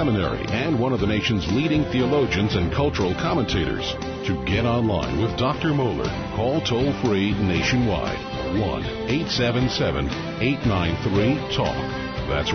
Seminary and one of the nation's leading theologians and cultural commentators. To get online with Dr. Mohler, call toll-free nationwide, 1-877-893-TALK. That's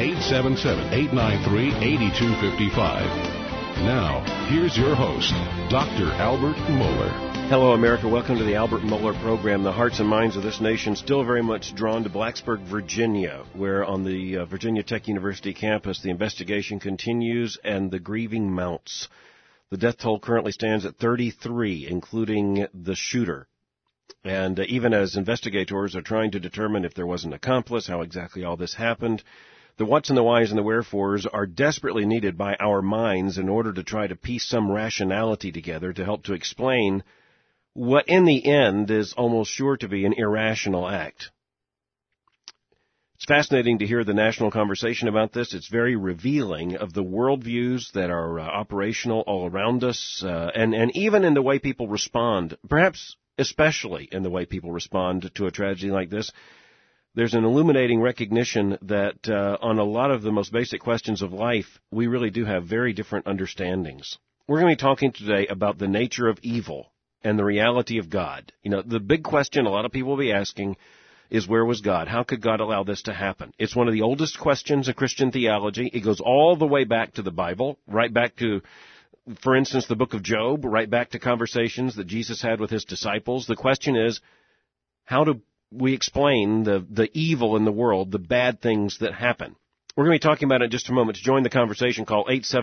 1-877-893-8255. Now, here's your host, Dr. Albert Mohler. Hello, America. Welcome to the Albert Mohler program. The hearts and minds of this nation still very much drawn to Blacksburg, Virginia, where on the Virginia Tech University campus the investigation continues and the grieving mounts. The death toll currently stands at 33, including the shooter. And even as investigators are trying to determine if there was an accomplice, how exactly all this happened, the whats and the whys and the wherefores are desperately needed by our minds in order to try to piece some rationality together to help to explain what in the end is almost sure to be an irrational act. It's fascinating to hear the national conversation about this. It's very revealing of the worldviews that are operational all around us, and even in the way people respond, perhaps especially in the way people respond to a tragedy like this. There's an illuminating recognition that on a lot of the most basic questions of life, we really do have very different understandings. We're going to be talking today about the nature of evil and the reality of God. You know, the big question a lot of people will be asking is, where was God? How could God allow this to happen? It's one of the oldest questions of Christian theology. It goes all the way back to the Bible, right back to, for instance, the book of Job, right back to conversations that Jesus had with his disciples. The question is, how do we explain the evil in the world, the bad things that happen? We're going to be talking about it in just a moment. To join the conversation, call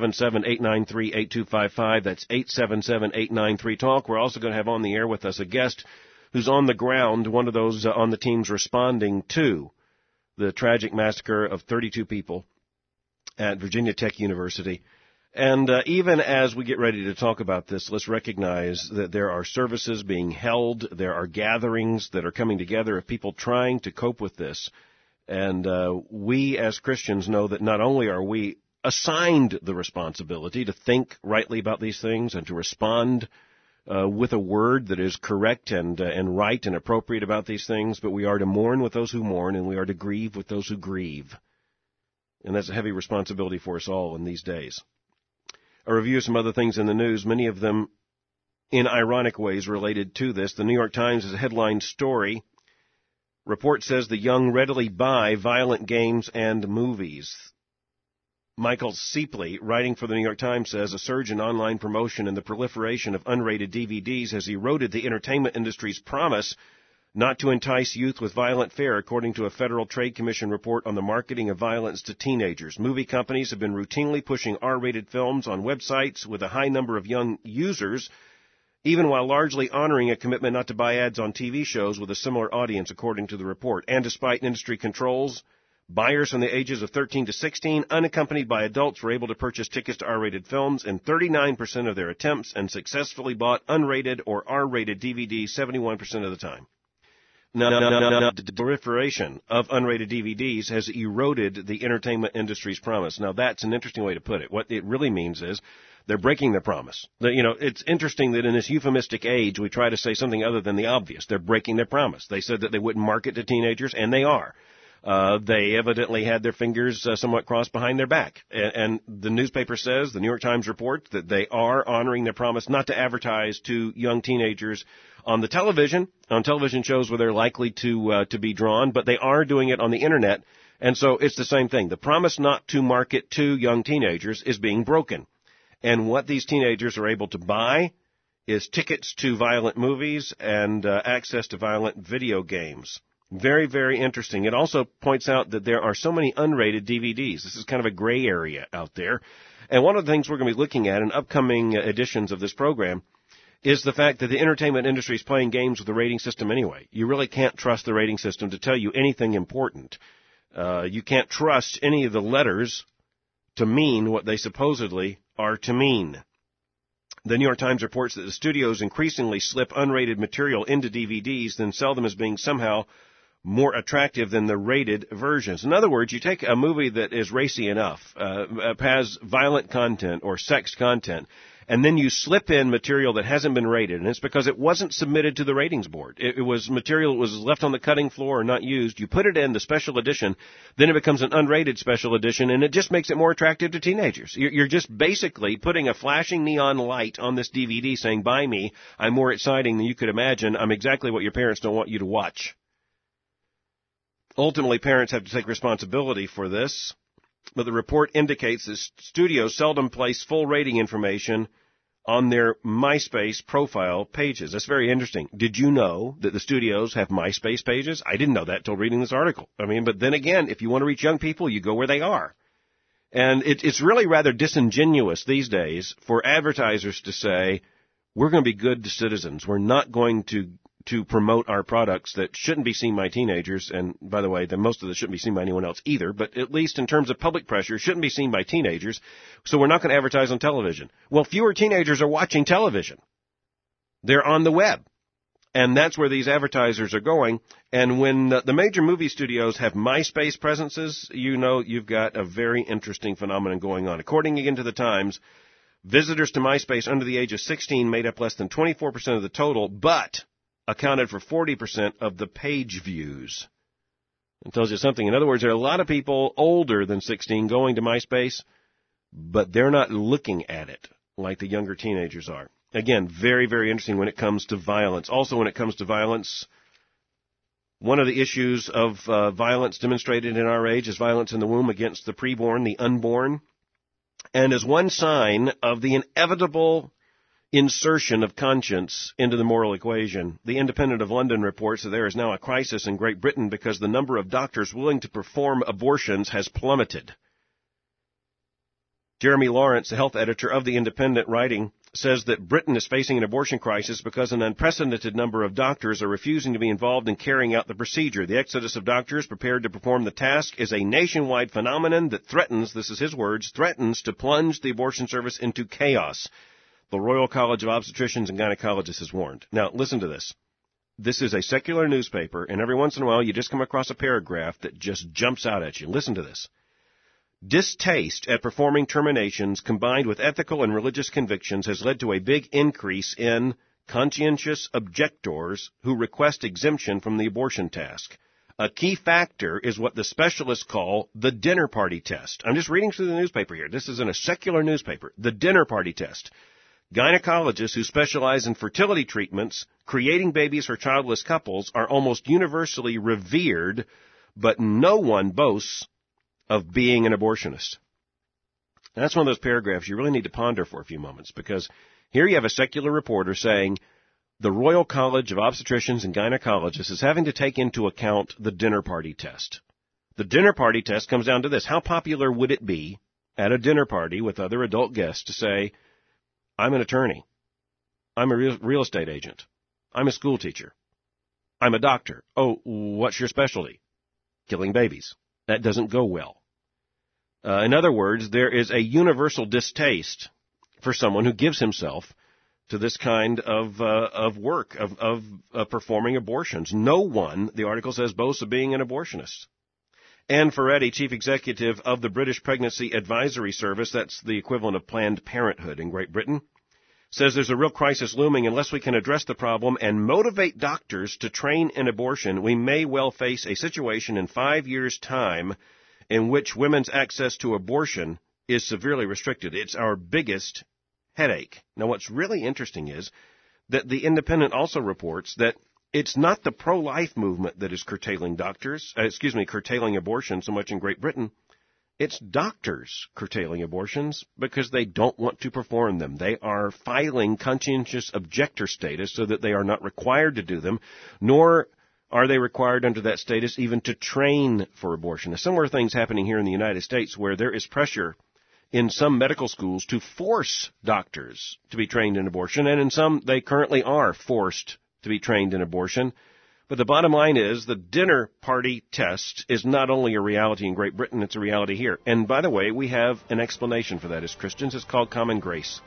877-893-8255. That's 877-893-TALK. We're also going to have on the air with us a guest who's on the ground, one of those on the teams responding to the tragic massacre of 32 people at Virginia Tech University. And even as we get ready to talk about this, let's recognize that there are services being held, there are gatherings that are coming together of people trying to cope with this. And we as Christians know that not only are we assigned the responsibility to think rightly about these things and to respond with a word that is correct and right and appropriate about these things, but we are to mourn with those who mourn and we are to grieve with those who grieve. And that's a heavy responsibility for us all in these days. A review of some other things in the news, many of them in ironic ways related to this. The New York Times is a headline story. Report says the young readily buy violent games and movies. Michael Seepley, writing for the New York Times, says a surge in online promotion and the proliferation of unrated DVDs has eroded the entertainment industry's promise not to entice youth with violent fare, according to a Federal Trade Commission report on the marketing of violence to teenagers. Movie companies have been routinely pushing R-rated films on websites with a high number of young users, even while largely honoring a commitment not to buy ads on TV shows with a similar audience, according to the report. And despite industry controls, buyers from the ages of 13 to 16, unaccompanied by adults, were able to purchase tickets to R-rated films in 39% of their attempts and successfully bought unrated or R-rated DVDs 71% of the time. The proliferation of unrated DVDs has eroded the entertainment industry's promise. Now, that's an interesting way to put it. What it really means is they're breaking their promise. It's interesting that in this euphemistic age, we try to say something other than the obvious. They're breaking their promise. They said that they wouldn't market to teenagers, and they are. They evidently had their fingers somewhat crossed behind their back. And the newspaper says, the New York Times reports, that they are honoring their promise not to advertise to young teenagers on television shows where they're likely to be drawn, but they are doing it on the Internet. And so it's the same thing. The promise not to market to young teenagers is being broken. And what these teenagers are able to buy is tickets to violent movies and access to violent video games. Very, very interesting. It also points out that there are so many unrated DVDs. This is kind of a gray area out there. And one of the things we're going to be looking at in upcoming editions of this program is the fact that the entertainment industry is playing games with the rating system anyway. You really can't trust the rating system to tell you anything important. You can't trust any of the letters to mean what they supposedly are to mean. The New York Times reports that the studios increasingly slip unrated material into DVDs, then sell them as being somehow more attractive than the rated versions. In other words, you take a movie that is racy enough, has violent content or sex content, and then you slip in material that hasn't been rated, and it's because it wasn't submitted to the ratings board. It was material that was left on the cutting floor or not used. You put it in the special edition, then it becomes an unrated special edition, and it just makes it more attractive to teenagers. You're just basically putting a flashing neon light on this DVD saying, buy me, I'm more exciting than you could imagine, I'm exactly what your parents don't want you to watch. Ultimately, parents have to take responsibility for this. But the report indicates that studios seldom place full rating information on their MySpace profile pages. That's very interesting. Did you know that the studios have MySpace pages? I didn't know that until reading this article. But then again, if you want to reach young people, you go where they are. And it's really rather disingenuous these days for advertisers to say, we're going to be good citizens. We're not going to promote our products that shouldn't be seen by teenagers, and by the way, most of this shouldn't be seen by anyone else either, but at least in terms of public pressure, shouldn't be seen by teenagers, so we're not going to advertise on television. Well, fewer teenagers are watching television. They're on the web, and that's where these advertisers are going, and when the major movie studios have MySpace presences, you know you've got a very interesting phenomenon going on. According again to the Times, visitors to MySpace under the age of 16 made up less than 24% of the total, but accounted for 40% of the page views. It tells you something. In other words, there are a lot of people older than 16 going to MySpace, but they're not looking at it like the younger teenagers are. Again, very, very interesting when it comes to violence. Also, when it comes to violence, one of the issues of violence demonstrated in our age is violence in the womb against the preborn, the unborn. And as one sign of the inevitable insertion of conscience into the moral equation, the Independent of London reports that there is now a crisis in Great Britain because the number of doctors willing to perform abortions has plummeted. Jeremy Lawrence, the health editor of the Independent, writing, says that Britain is facing an abortion crisis because an unprecedented number of doctors are refusing to be involved in carrying out the procedure. The exodus of doctors prepared to perform the task is a nationwide phenomenon that threatens, this is his words, threatens to plunge the abortion service into chaos. The Royal College of Obstetricians and Gynecologists has warned. Now, listen to this. This is a secular newspaper, and every once in a while you just come across a paragraph that just jumps out at you. Listen to this. Distaste at performing terminations combined with ethical and religious convictions has led to a big increase in conscientious objectors who request exemption from the abortion task. A key factor is what the specialists call the dinner party test. I'm just reading through the newspaper here. This is in a secular newspaper. The dinner party test. Gynecologists who specialize in fertility treatments, creating babies for childless couples, are almost universally revered, but no one boasts of being an abortionist. And that's one of those paragraphs you really need to ponder for a few moments, because here you have a secular reporter saying the Royal College of Obstetricians and Gynecologists is having to take into account the dinner party test. The dinner party test comes down to this. How popular would it be at a dinner party with other adult guests to say, I'm an attorney. I'm a real estate agent. I'm a school teacher. I'm a doctor. Oh, what's your specialty? Killing babies. That doesn't go well. In other words, there is a universal distaste for someone who gives himself to this kind of work, of performing abortions. No one, the article says, boasts of being an abortionist. Anne Ferretti, chief executive of the British Pregnancy Advisory Service, that's the equivalent of Planned Parenthood in Great Britain, says there's a real crisis looming. Unless we can address the problem and motivate doctors to train in abortion, we may well face a situation in 5 years' time in which women's access to abortion is severely restricted. It's our biggest headache. Now, what's really interesting is that the Independent also reports that it's not the pro-life movement that is curtailing curtailing abortion so much in Great Britain. It's doctors curtailing abortions because they don't want to perform them. They are filing conscientious objector status so that they are not required to do them, nor are they required under that status even to train for abortion. A similar thing's happening here in the United States where there is pressure in some medical schools to force doctors to be trained in abortion, and in some they currently are forced to be trained in abortion. But the bottom line is the dinner party test is not only a reality in Great Britain, it's a reality here. And by the way, we have an explanation for that as Christians. It's called common grace.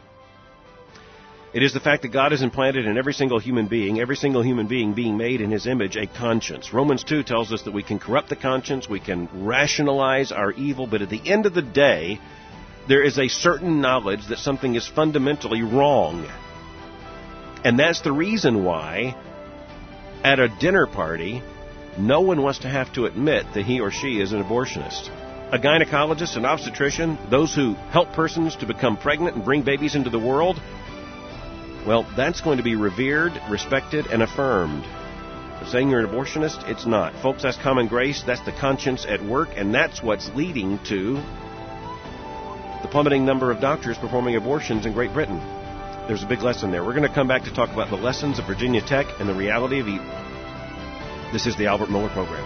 It is the fact that God has implanted in every single human being being made in His image, a conscience. Romans 2 tells us that we can corrupt the conscience, we can rationalize our evil, but at the end of the day, There is a certain knowledge that something is fundamentally wrong. And that's the reason why, at a dinner party, no one wants to have to admit that he or she is an abortionist. A gynecologist, an obstetrician, those who help persons to become pregnant and bring babies into the world, well, that's going to be revered, respected, and affirmed. But saying you're an abortionist, it's not. Folks, that's common grace, that's the conscience at work, and that's what's leading to the plummeting number of doctors performing abortions in Great Britain. There's a big lesson there. We're going to come back to talk about the lessons of Virginia Tech and the reality of evil. This is the Albert Mohler Program.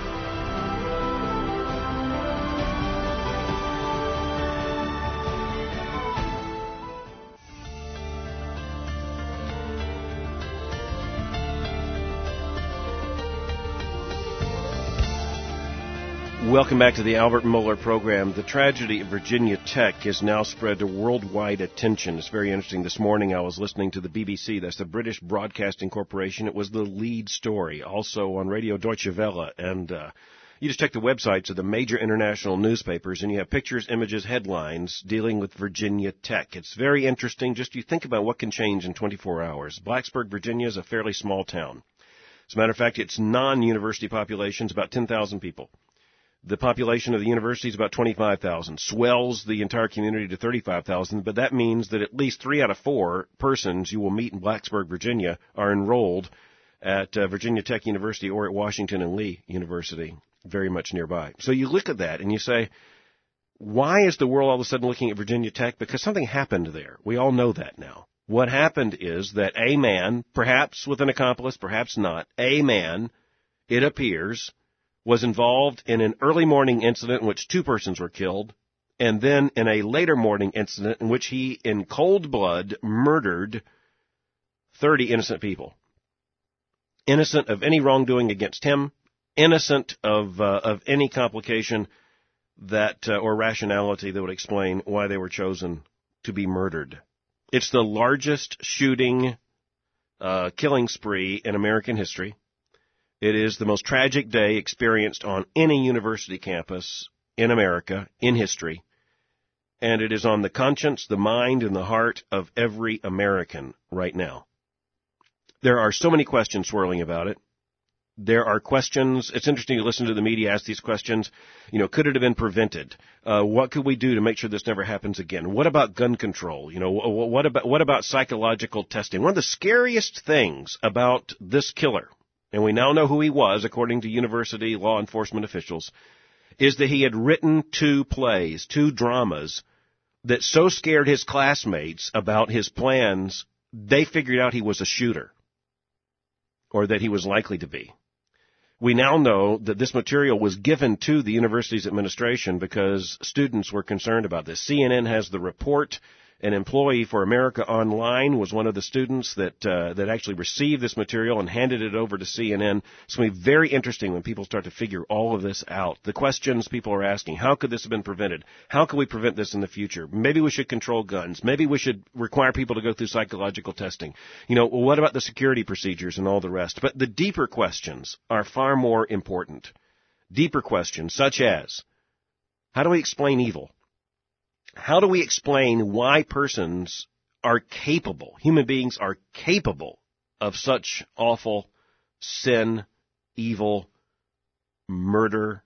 Welcome back to the Albert Mohler Program. The tragedy of Virginia Tech has now spread to worldwide attention. It's very interesting. This morning I was listening to the BBC, that's the British Broadcasting Corporation. It was the lead story, also on Radio Deutsche Welle. And you just check the websites of the major international newspapers, and you have pictures, images, headlines dealing with Virginia Tech. It's very interesting. Just you think about what can change in 24 hours. Blacksburg, Virginia is a fairly small town. As a matter of fact, its non-university population is about 10,000 people. The population of the university is about 25,000, swells the entire community to 35,000, but that means that at least 3 out of 4 persons you will meet in Blacksburg, Virginia, are enrolled at Virginia Tech University or at Washington and Lee University, very much nearby. So you look at that and you say, why is the world all of a sudden looking at Virginia Tech? Because something happened there. We all know that now. What happened is that a man, perhaps with an accomplice, perhaps not, a man, it appears, was involved in an early morning incident in which 2 persons were killed, and then in a later morning incident in which he, in cold blood, murdered 30 innocent people. Innocent of any wrongdoing against him, innocent of any complication that or rationality that would explain why they were chosen to be murdered. It's the largest shooting, killing spree in American history. It is the most tragic day experienced on any university campus in America, in history, and it is on the conscience, the mind, and the heart of every American right now. There are so many questions swirling about it. There are questions, it's interesting to listen to the media ask these questions, could it have been prevented? What could we do to make sure this never happens again? What about gun control? What about psychological testing? One of the scariest things about this killer, and we now know who he was, according to university law enforcement officials, is that he had written 2 plays, 2 dramas, that so scared his classmates about his plans, they figured out he was a shooter, or that he was likely to be. We now know that this material was given to the university's administration because students were concerned about this. CNN has the report. An employee for America Online was one of the students that actually received this material and handed it over to CNN. It's going to be very interesting when people start to figure all of this out. The questions people are asking, how could this have been prevented? How can we prevent this in the future? Maybe we should control guns. Maybe we should require people to go through psychological testing. What about the security procedures and all the rest? But the deeper questions are far more important. Deeper questions such as, how do we explain evil? How do we explain why persons are capable, human beings are capable of such awful sin, evil, murder?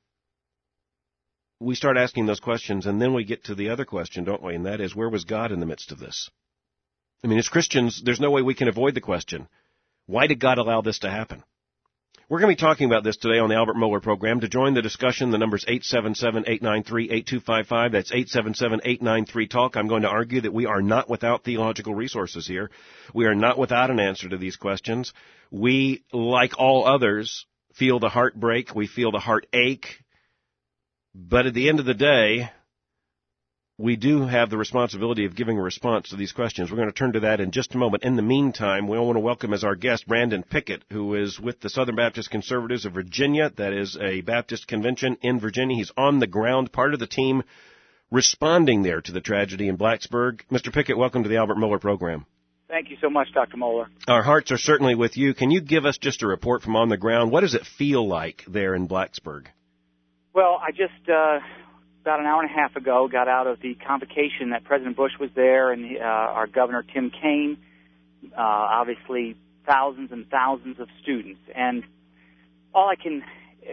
We start asking those questions, and then we get to the other question, don't we? And that is, where was God in the midst of this? I mean, as Christians, there's no way we can avoid the question, why did God allow this to happen? We're going to be talking about this today on the Albert Mohler Program. To join the discussion, the number's 877-893-8255. That's 877-893-TALK. I'm going to argue that we are not without theological resources here. We are not without an answer to these questions. We, like all others, feel the heartbreak. We feel the heartache. But at the end of the day, we do have the responsibility of giving a response to these questions. We're going to turn to that in just a moment. In the meantime, we want to welcome as our guest Brandon Pickett, who is with the Southern Baptist Conservatives of Virginia. That is a Baptist convention in Virginia. He's on the ground, part of the team responding there to the tragedy in Blacksburg. Mr. Pickett, welcome to the Albert Mohler Program. Thank you so much, Dr. Mohler. Our hearts are certainly with you. Can you give us just a report from on the ground? What does it feel like there in Blacksburg? Well, I just about an hour and a half ago, got out of the convocation that President Bush was there, and our Governor Tim Kaine, obviously thousands and thousands of students. And all I can't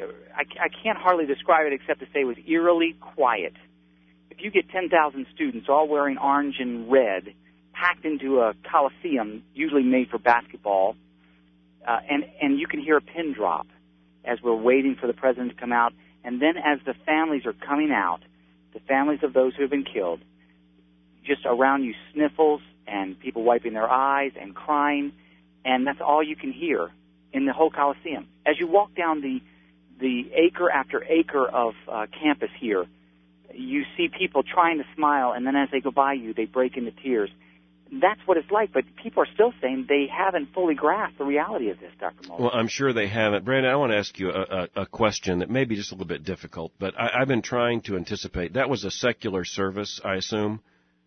hardly describe it except to say it was eerily quiet. If you get 10,000 students all wearing orange and red, packed into a coliseum, usually made for basketball, and you can hear a pin drop as we're waiting for the president to come out. And then as the families are coming out, the families of those who have been killed, just around you sniffles and people wiping their eyes and crying, and that's all you can hear in the whole Coliseum. As you walk down the acre after acre of campus here, you see people trying to smile, and then as they go by you, they break into tears. That's what it's like, but people are still saying they haven't fully grasped the reality of this, Dr. Moeller. Well, I'm sure they haven't. Brandon, I want to ask you a question that may be just a little bit difficult, but I've been trying to anticipate. That was a secular service, I assume?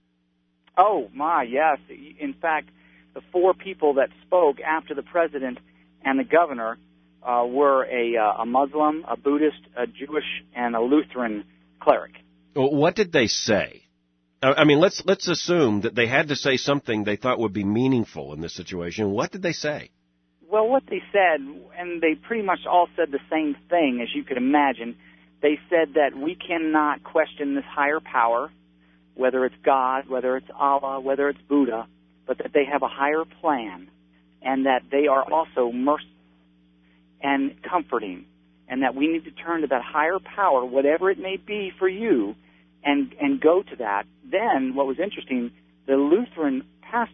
Oh, my, yes. In fact, the four people that spoke after the president and the governor were a Muslim, a Buddhist, a Jewish, and a Lutheran cleric. Well, what did they say? I mean, let's assume that they had to say something they thought would be meaningful in this situation. What did they say? Well, what they said, and they pretty much all said the same thing, as you could imagine. They said that we cannot question this higher power, whether it's God, whether it's Allah, whether it's Buddha, but that they have a higher plan, and that they are also merciful and comforting, and that we need to turn to that higher power, whatever it may be for you, and go to that. Then, what was interesting, the Lutheran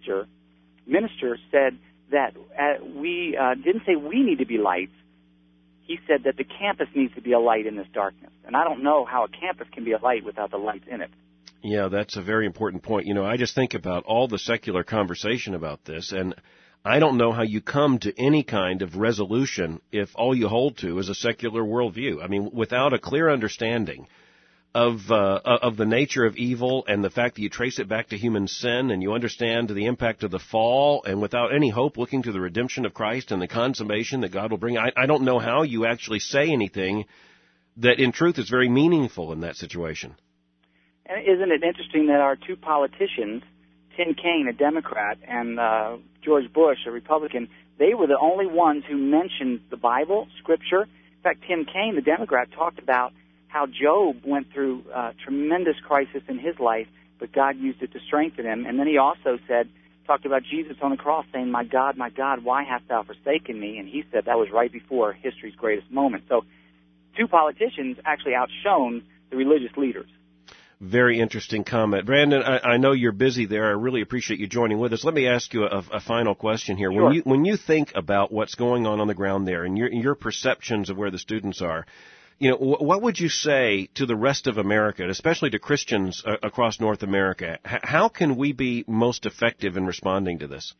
minister said that we didn't say we need to be lights. He said that the campus needs to be a light in this darkness. And I don't know how a campus can be a light without the lights in it. Yeah, that's a very important point. You know, I just think about all the secular conversation about this, and I don't know how you come to any kind of resolution if all you hold to is a secular worldview. I mean, without a clear understanding of the nature of evil and the fact that you trace it back to human sin and you understand the impact of the fall, and without any hope looking to the redemption of Christ and the consummation that God will bring, I don't know how you actually say anything that in truth is very meaningful in that situation. And isn't it interesting that our two politicians, Tim Kaine, a Democrat, and George Bush, a Republican, they were the only ones who mentioned the Bible, Scripture. In fact, Tim Kaine, the Democrat, talked about how Job went through tremendous crisis in his life, but God used it to strengthen him. And then he also talked about Jesus on the cross saying, my God, why hast thou forsaken me? And he said that was right before history's greatest moment. So two politicians actually outshone the religious leaders. Very interesting comment. Brandon, I know you're busy there. I really appreciate you joining with us. Let me ask you a final question here. Sure. When you think about what's going on the ground there and your perceptions of where the students are, you know, what would you say to the rest of America, especially to Christians across North America? How can we be most effective in responding to this?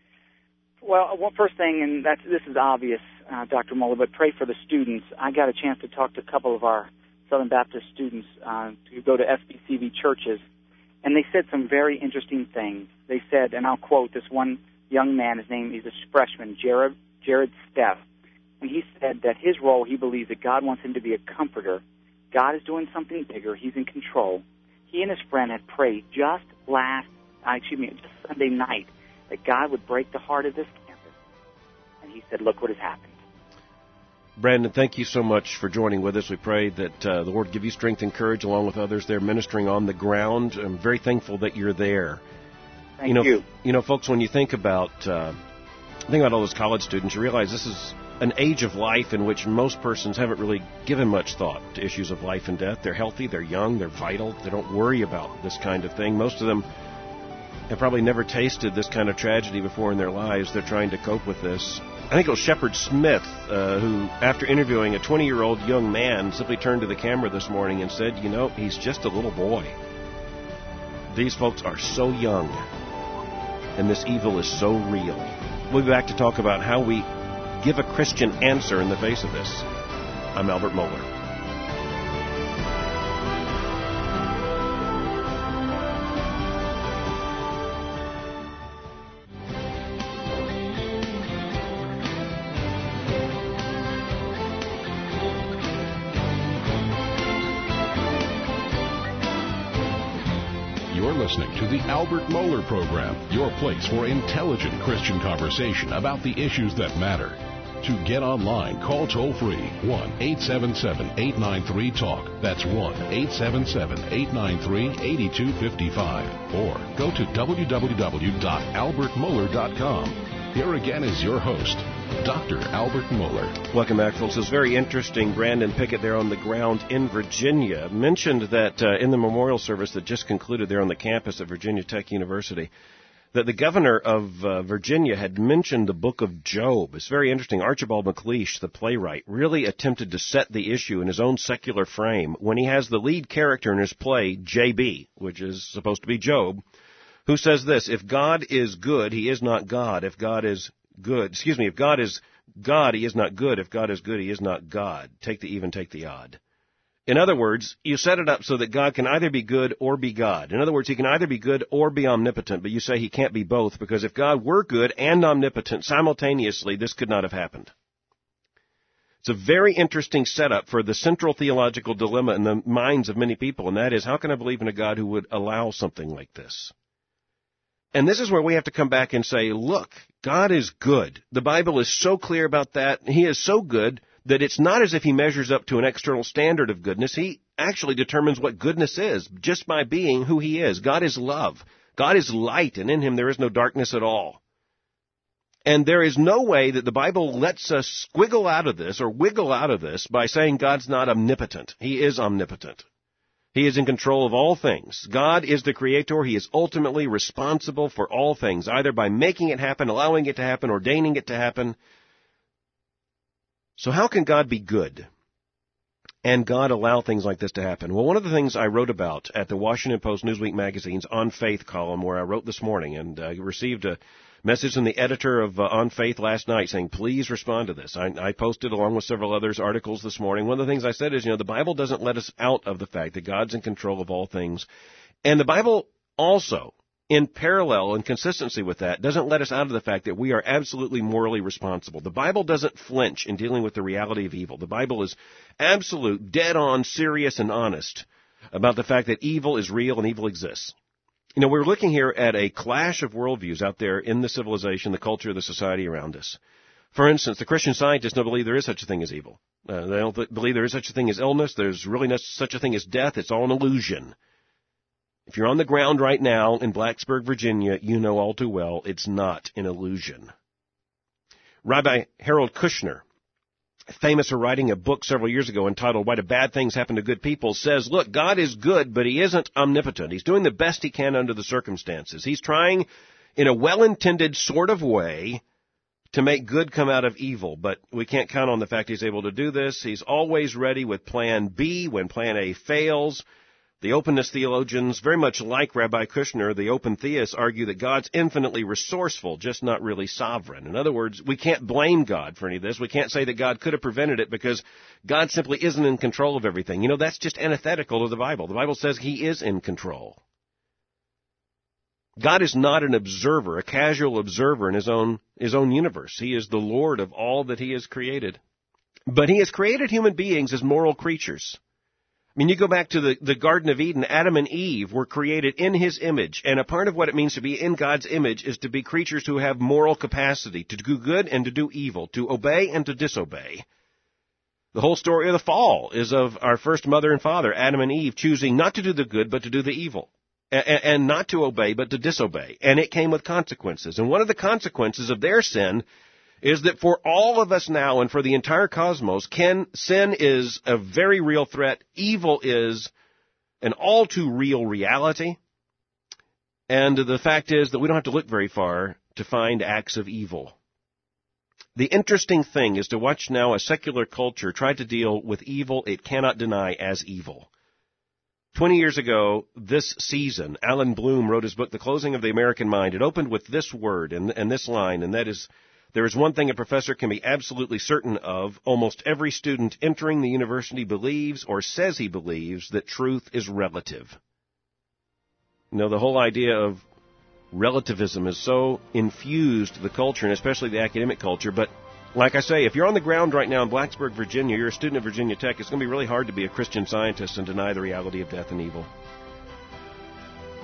Well, one first thing, and this is obvious, Dr. Moeller, but pray for the students. I got a chance to talk to a couple of our Southern Baptist students who go to SBCV churches, and they said some very interesting things. They said, and I'll quote this one young man, he's a freshman, Jared Steff, and he said that his role, he believes that God wants him to be a comforter. God is doing something bigger. He's in control. He and his friend had prayed just Sunday night that God would break the heart of this campus. And he said, look what has happened. Brandon, thank you so much for joining with us. We pray that the Lord give you strength and courage along with others there ministering on the ground. I'm very thankful that you're there. Thank you. You know, folks, when you think about all those college students, you realize this is an age of life in which most persons haven't really given much thought to issues of life and death. They're healthy, they're young, they're vital. They don't worry about this kind of thing. Most of them have probably never tasted this kind of tragedy before in their lives. They're trying to cope with this. I think it was Shepard Smith who, after interviewing a 20-year-old young man, simply turned to the camera this morning and said, you know, he's just a little boy. These folks are so young, and this evil is so real. We'll be back to talk about how we give a Christian answer in the face of this. I'm Albert Mohler. listening to the Albert Mohler Program, your place for intelligent Christian conversation about the issues that matter. To get online, call toll-free 1-877-893-TALK. That's 1-877-893-8255. Or go to www.albertmohler.com. Here again is your host, Dr. Albert Mohler. Welcome back, folks. It was very interesting. Brandon Pickett there on the ground in Virginia mentioned that in the memorial service that just concluded there on the campus at Virginia Tech University, that the governor of Virginia had mentioned the book of Job. It's very interesting. Archibald MacLeish, the playwright, really attempted to set the issue in his own secular frame when he has the lead character in his play, J.B., which is supposed to be Job, who says this: if God is good, he is not God. If God is good, if God is God, he is not good. If God is good, he is not God. Take the even, take the odd. In other words, you set it up so that God can either be good or be God. In other words, he can either be good or be omnipotent, but you say he can't be both, because if God were good and omnipotent simultaneously, this could not have happened. It's a very interesting setup for the central theological dilemma in the minds of many people, and that is, how can I believe in a God who would allow something like this? And this is where we have to come back and say, look, God is good. The Bible is so clear about that. He is so good that it's not as if he measures up to an external standard of goodness. He actually determines what goodness is just by being who he is. God is love. God is light, and in him there is no darkness at all. And there is no way that the Bible lets us squiggle out of this or wiggle out of this by saying God's not omnipotent. He is omnipotent. He is in control of all things. God is the creator. He is ultimately responsible for all things, either by making it happen, allowing it to happen, ordaining it to happen. So how can God be good and God allow things like this to happen? Well, one of the things I wrote about at the Washington Post Newsweek magazine's On Faith column, where I wrote this morning, and received a message from the editor of On Faith last night saying, please respond to this. I posted, along with several others, articles this morning. One of the things I said is, the Bible doesn't let us out of the fact that God's in control of all things. And the Bible also, in parallel and consistency with that, doesn't let us out of the fact that we are absolutely morally responsible. The Bible doesn't flinch in dealing with the reality of evil. The Bible is absolute, dead-on, serious, and honest about the fact that evil is real and evil exists. We're looking here at a clash of worldviews out there in the civilization, the culture, the society around us. For instance, the Christian scientists don't believe there is such a thing as evil. They don't believe there is such a thing as illness. There's really no such a thing as death. It's all an illusion. If you're on the ground right now in Blacksburg, Virginia, you know all too well it's not an illusion. Rabbi Harold Kushner, famous for writing a book several years ago entitled Why Do Bad Things Happen to Good People, says, look, God is good, but he isn't omnipotent. He's doing the best he can under the circumstances. He's trying, in a well-intended sort of way, to make good come out of evil, but we can't count on the fact he's able to do this. He's always ready with plan B when plan A fails. The openness theologians, very much like Rabbi Kushner, the open theists, argue that God's infinitely resourceful, just not really sovereign. In other words, we can't blame God for any of this. We can't say that God could have prevented it because God simply isn't in control of everything. That's just antithetical to the Bible. The Bible says he is in control. God is not an observer, a casual observer in his own universe. He is the Lord of all that he has created. But he has created human beings as moral creatures. You go back to the Garden of Eden. Adam and Eve were created in his image, and a part of what it means to be in God's image is to be creatures who have moral capacity, to do good and to do evil, to obey and to disobey. The whole story of the fall is of our first mother and father, Adam and Eve, choosing not to do the good but to do the evil, and not to obey but to disobey, and it came with consequences. And one of the consequences of their sin is that for all of us now and for the entire cosmos, sin is a very real threat. Evil is an all too real reality. And the fact is that we don't have to look very far to find acts of evil. The interesting thing is to watch now a secular culture try to deal with evil it cannot deny as evil. 20 years ago, this season, Alan Bloom wrote his book, The Closing of the American Mind. It opened with this word and this line, and that is, there is one thing a professor can be absolutely certain of. Almost every student entering the university believes or says he believes that truth is relative. The whole idea of relativism is so infused the culture, and especially the academic culture. But like I say, if you're on the ground right now in Blacksburg, Virginia, you're a student of Virginia Tech, it's going to be really hard to be a Christian scientist and deny the reality of death and evil.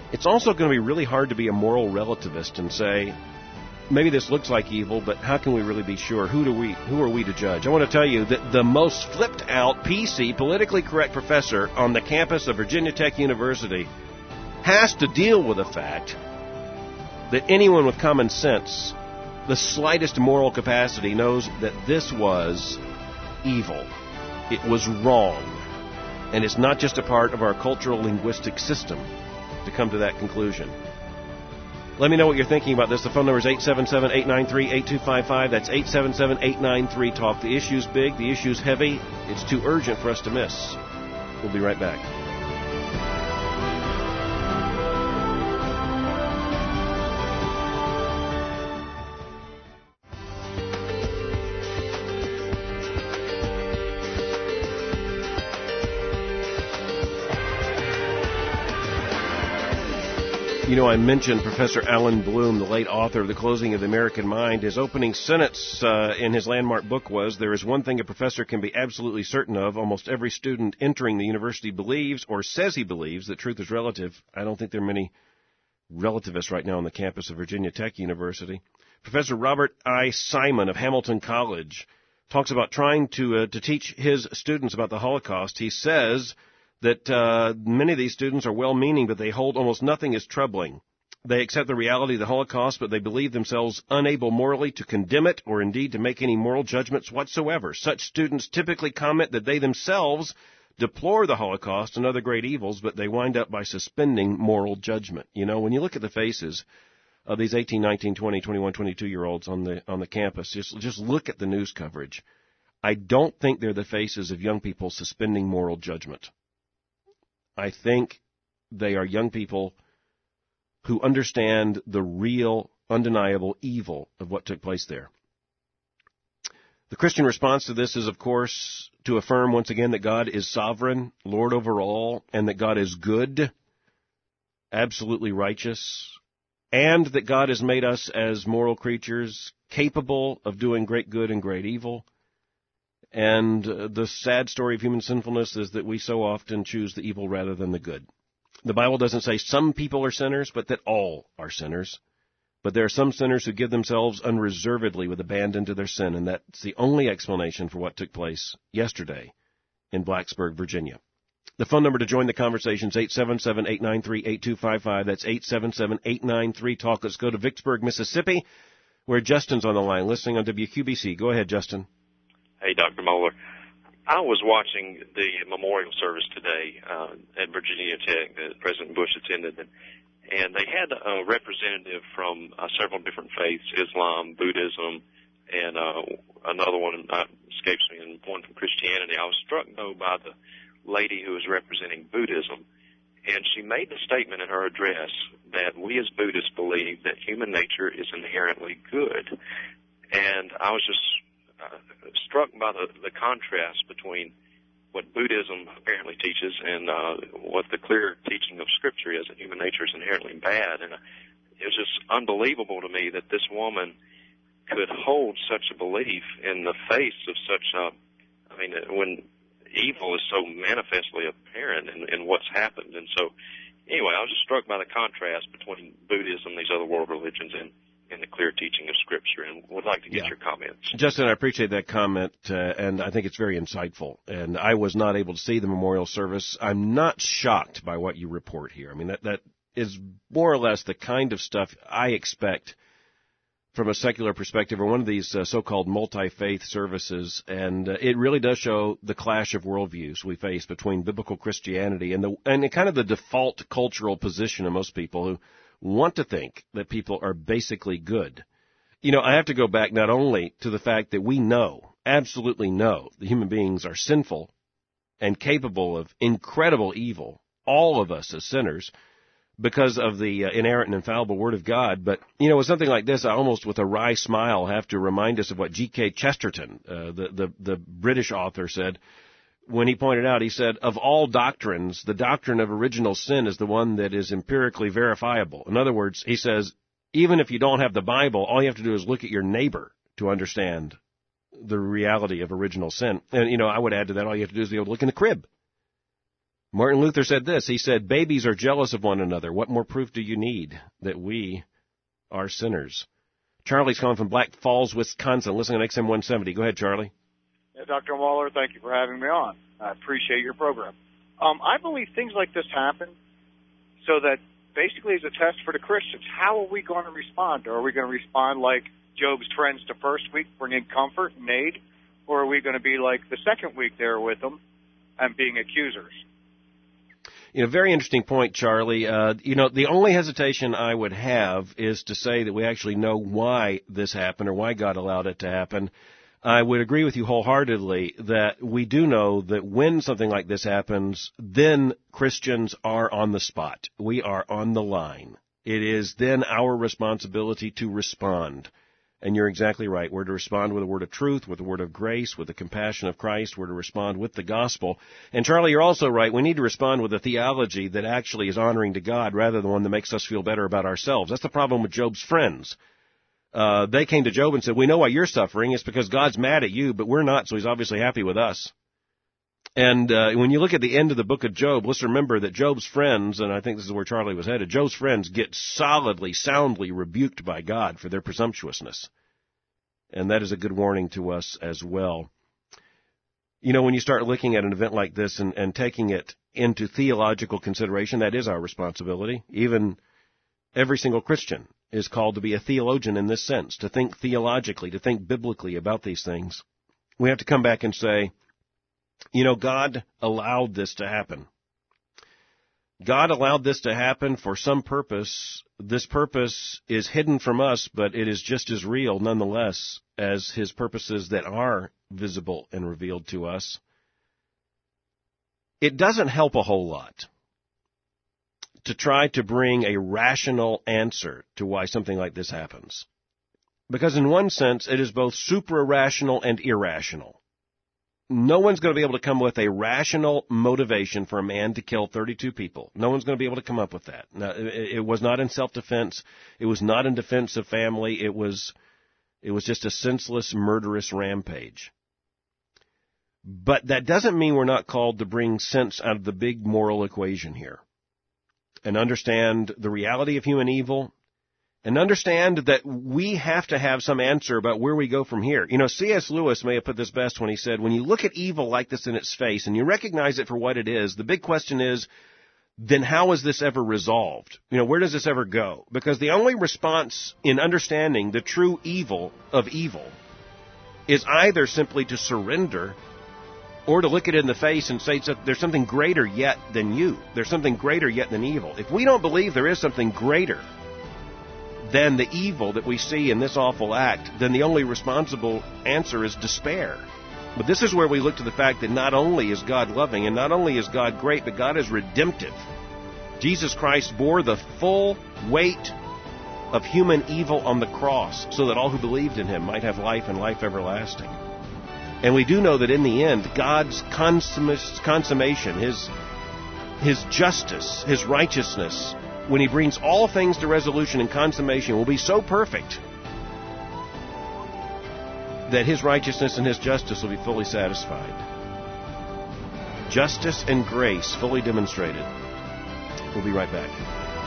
It's also going to be really hard to be a moral relativist and say, maybe this looks like evil, but how can we really be sure? Who are we to judge? I want to tell you that the most flipped out, PC, politically correct professor on the campus of Virginia Tech University has to deal with the fact that anyone with common sense, the slightest moral capacity, knows that this was evil. It was wrong. And it's not just a part of our cultural linguistic system to come to that conclusion. Let me know what you're thinking about this. The phone number is 877-893-8255. That's 877-893-TALK. The issue's big. The issue's heavy. It's too urgent for us to miss. We'll be right back. You know, I mentioned Professor Alan Bloom, the late author of The Closing of the American Mind. His opening sentence in his landmark book was, "There is one thing a professor can be absolutely certain of. Almost every student entering the university believes or says he believes that truth is relative." I don't think there are many relativists right now on the campus of Virginia Tech University. Professor Robert I. Simon of Hamilton College talks about trying to teach his students about the Holocaust. He says that many of these students are well-meaning, but they hold almost nothing as troubling. They accept the reality of the Holocaust, but they believe themselves unable morally to condemn it or indeed to make any moral judgments whatsoever. Such students typically comment that they themselves deplore the Holocaust and other great evils, but they wind up by suspending moral judgment. You know, when you look at the faces of these 18, 19, 20, 21, 22-year-olds on the campus, just look at the news coverage. I don't think they're the faces of young people suspending moral judgment. I think they are young people who understand the real, undeniable evil of what took place there. The Christian response to this is, of course, to affirm once again that God is sovereign, Lord over all, and that God is good, absolutely righteous, and that God has made us as moral creatures capable of doing great good and great evil. And the sad story of human sinfulness is that we so often choose the evil rather than the good. The Bible doesn't say some people are sinners, but that all are sinners. But there are some sinners who give themselves unreservedly with abandon to their sin, and that's the only explanation for what took place yesterday in Blacksburg, Virginia. The phone number to join the conversation is 877-893-8255. That's 877-893-TALK. Let's go to Vicksburg, Mississippi, where Justin's on the line, listening on WQBC. Go ahead, Justin. Hey, Dr. Moeller. I was watching the memorial service today at Virginia Tech that President Bush attended, and they had a representative from several different faiths, Islam, Buddhism, and another one escapes me, and one from Christianity. I was struck, though, by the lady who was representing Buddhism, and she made the statement in her address that we as Buddhists believe that human nature is inherently good. And I was just struck by the contrast between what Buddhism apparently teaches and what the clear teaching of Scripture is, that human nature is inherently bad. And it was just unbelievable to me that this woman could hold such a belief in the face of such when evil is so manifestly apparent in what's happened. And so, anyway, I was just struck by the contrast between Buddhism, these other world religions, and the clear teaching of Scripture, and would like to get your comments. Justin, I appreciate that comment, and I think it's very insightful. And I was not able to see the memorial service. I'm not shocked by what you report here. I mean, that is more or less the kind of stuff I expect from a secular perspective, or one of these so-called multi-faith services, and it really does show the clash of worldviews we face between biblical Christianity and kind of the default cultural position of most people who want to think that people are basically good. You know, I have to go back not only to the fact that we know, absolutely know, that human beings are sinful and capable of incredible evil, all of us as sinners, because of the inerrant and infallible Word of God. But, you know, with something like this, I almost with a wry smile have to remind us of what G.K. Chesterton, the British author, said when he pointed out, he said, of all doctrines, the doctrine of original sin is the one that is empirically verifiable. In other words, he says, even if you don't have the Bible, all you have to do is look at your neighbor to understand the reality of original sin. And, you know, I would add to that, all you have to do is be able to look in the crib Martin Luther said this. He said, babies are jealous of one another. What more proof do you need that we are sinners? Charlie's calling from Black Falls, Wisconsin. Listening on XM 170. Go ahead, Charlie. Yeah, Dr. Waller, thank you for having me on. I appreciate your program. I believe things like this happen so that basically as a test for the Christians, how are we going to respond? Are we going to respond like Job's friends the first week, bringing comfort and aid? Or are we going to be like the second week there with them and being accusers? Very interesting point, Charlie. The only hesitation I would have is to say that we actually know why this happened or why God allowed it to happen. I would agree with you wholeheartedly that we do know that when something like this happens, then Christians are on the spot. We are on the line. It is then our responsibility to respond. And you're exactly right. We're to respond with a word of truth, with a word of grace, with the compassion of Christ. We're to respond with the gospel. And Charlie, you're also right. We need to respond with a theology that actually is honoring to God rather than one that makes us feel better about ourselves. That's the problem with Job's friends. They came to Job and said, we know why you're suffering. It's because God's mad at you, but we're not, so he's obviously happy with us. And when you look at the end of the book of Job, let's remember that Job's friends, and I think this is where Charlie was headed, Job's friends get solidly, soundly rebuked by God for their presumptuousness. And that is a good warning to us as well. When you start looking at an event like this and taking it into theological consideration, that is our responsibility. Even every single Christian is called to be a theologian in this sense, to think theologically, to think biblically about these things. We have to come back and say, God allowed this to happen. God allowed this to happen for some purpose. This purpose is hidden from us, but it is just as real nonetheless as his purposes that are visible and revealed to us. It doesn't help a whole lot to try to bring a rational answer to why something like this happens. Because in one sense, it is both supra-rational and irrational. No one's going to be able to come with a rational motivation for a man to kill 32 people. No one's going to be able to come up with that. Now, it was not in self-defense. It was not in defense of family. It was just a senseless, murderous rampage. But that doesn't mean we're not called to bring sense out of the big moral equation here and understand the reality of human evil and understand that we have to have some answer about where we go from here. C.S. Lewis may have put this best when he said, when you look at evil like this in its face and you recognize it for what it is, the big question is, then how is this ever resolved? Where does this ever go? Because the only response in understanding the true evil of evil is either simply to surrender or to look it in the face and say, there's something greater yet than you. There's something greater yet than evil. If we don't believe there is something greater than the evil that we see in this awful act, then the only responsible answer is despair. But this is where we look to the fact that not only is God loving and not only is God great, but God is redemptive. Jesus Christ bore the full weight of human evil on the cross so that all who believed in him might have life and life everlasting. And we do know that in the end, God's consummation, his justice, his righteousness, when he brings all things to resolution and consummation, will be so perfect that his righteousness and his justice will be fully satisfied. Justice and grace fully demonstrated. We'll be right back.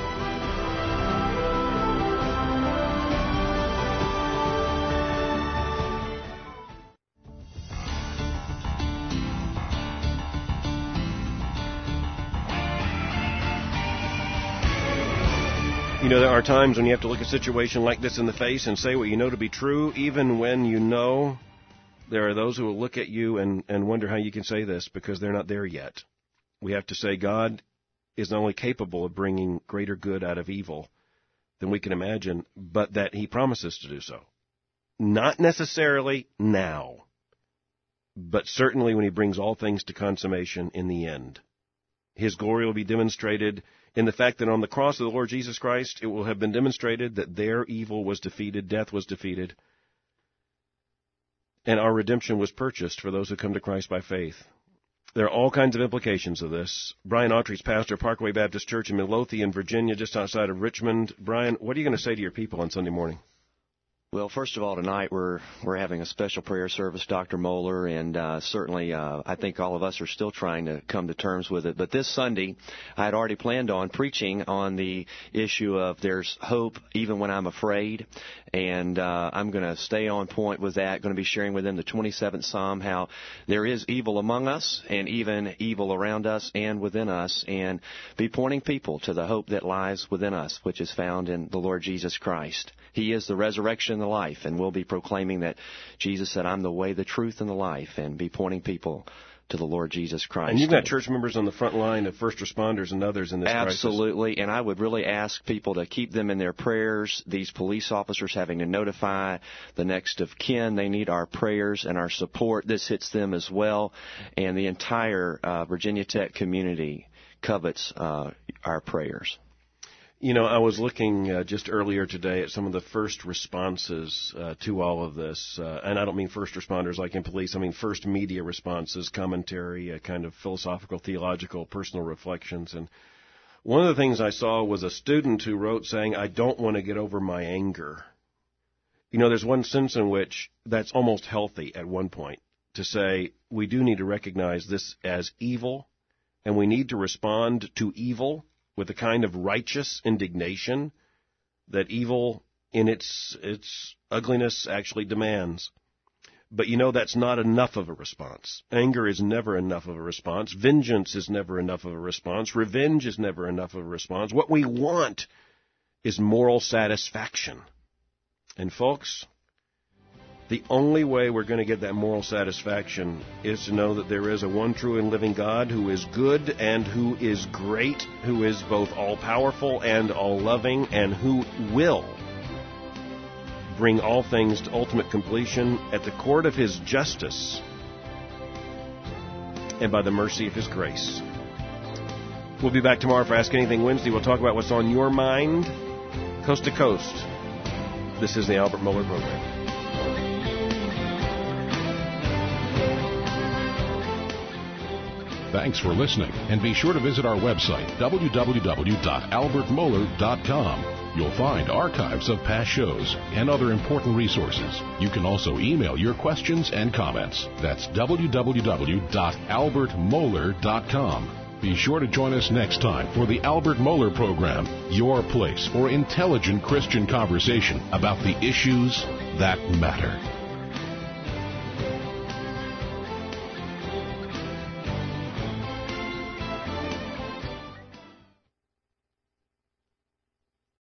There are times when you have to look a situation like this in the face and say what you know to be true, even when you know there are those who will look at you and wonder how you can say this because they're not there yet. We have to say God is not only capable of bringing greater good out of evil than we can imagine, but that he promises to do so. Not necessarily now, but certainly when he brings all things to consummation in the end. His glory will be demonstrated in the fact that on the cross of the Lord Jesus Christ, it will have been demonstrated that their evil was defeated, death was defeated, and our redemption was purchased for those who come to Christ by faith. There are all kinds of implications of this. Brian Autry's pastor, Parkway Baptist Church in Midlothian, Virginia, just outside of Richmond. Brian, what are you going to say to your people on Sunday morning? Well, first of all, tonight we're having a special prayer service, Dr. Moeller, and certainly I think all of us are still trying to come to terms with it. But this Sunday, I had already planned on preaching on the issue of there's hope even when I'm afraid, and I'm going to stay on point with that. Going to be sharing with them the 27th Psalm, how there is evil among us and even evil around us and within us, and be pointing people to the hope that lies within us, which is found in the Lord Jesus Christ. He is the resurrection and the life, and we'll be proclaiming that Jesus said, I'm the way, the truth, and the life, and be pointing people to the Lord Jesus Christ. And you've got church members on the front line of first responders and others in this crisis. Absolutely, and I would really ask people to keep them in their prayers. These police officers having to notify the next of kin, they need our prayers and our support. This hits them as well, and the entire Virginia Tech community covets our prayers. You know, I was looking just earlier today at some of the first responses to all of this, and I don't mean first responders like in police. I mean first media responses, commentary, kind of philosophical, theological, personal reflections. And one of the things I saw was a student who wrote saying, I don't want to get over my anger. You know, there's one sense in which that's almost healthy at one point to say we do need to recognize this as evil, and we need to respond to evil with the kind of righteous indignation that evil in its ugliness actually demands. But you know, that's not enough of a response. Anger is never enough of a response. Vengeance is never enough of a response. Revenge is never enough of a response. What we want is moral satisfaction. And folks, the only way we're going to get that moral satisfaction is to know that there is a one true and living God who is good and who is great, who is both all-powerful and all-loving, and who will bring all things to ultimate completion at the court of his justice and by the mercy of his grace. We'll be back tomorrow for Ask Anything Wednesday. We'll talk about what's on your mind, coast to coast. This is the Albert Mohler Program. Thanks for listening, and be sure to visit our website, www.albertmohler.com. You'll find archives of past shows and other important resources. You can also email your questions and comments. That's www.albertmohler.com. Be sure to join us next time for the Albert Mohler Program, your place for intelligent Christian conversation about the issues that matter.